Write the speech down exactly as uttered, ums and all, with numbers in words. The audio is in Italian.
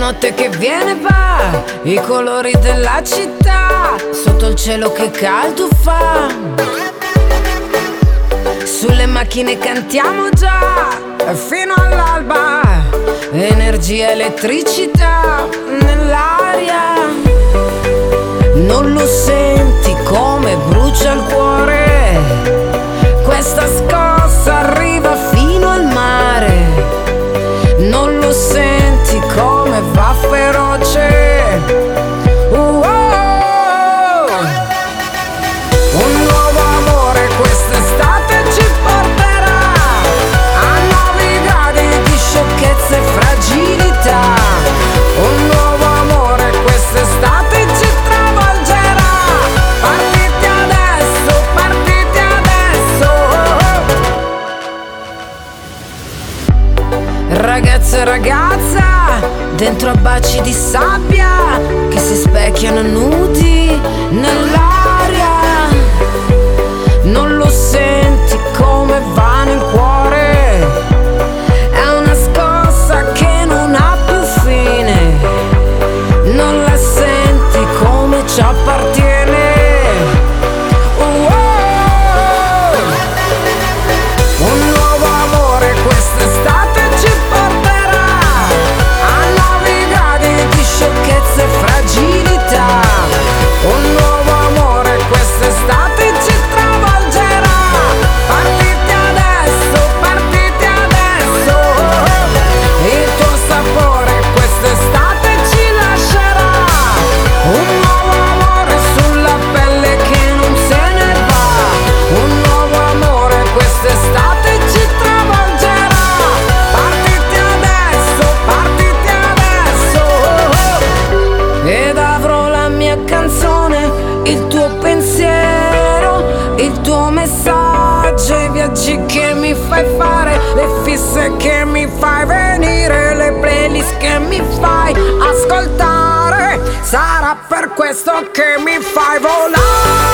notte che viene va, i colori della città, sotto il cielo che caldo fa. Sulle macchine cantiamo già, fino all'alba, energia, elettricità nell'aria. Non lo senti come brucia il cuore, questa scossa arriva fino al mare. Non lo senti come va feroce. Uh-oh. Un nuovo amore quest'estate ci porterà a nuovi gradi di sciocchezza e fragilità. Un nuovo amore quest'estate ci travolgerà. Partite adesso, partite adesso. Ragazzo e ragazza, dentro a baci di sabbia che si specchiano nudi nell'aria. Non lo senti come va nel cuore, è una scossa che non ha più fine. Non la senti come ci appartiene. Oh, oh. Un nuovo amore quest'estate ci porterà a nuovi gradi di sciocchezza e fragilità. Un nuovo amore quest'estate ci travolgerà. Partite adesso, partite adesso. Il tuo sapore quest'estate ci lascerà. Un nuovo amore sulla pelle che non se ne va. Un nuovo amore quest'estate ci travolgerà. Partite adesso, partite adesso. Ed avrò la mia canzone, il tuo pensiero, il tuo messaggio, i viaggi che mi fai fare, le fisse che mi fai venire, le playlist che mi fai ascoltare. Sarà per questo che mi fai volare.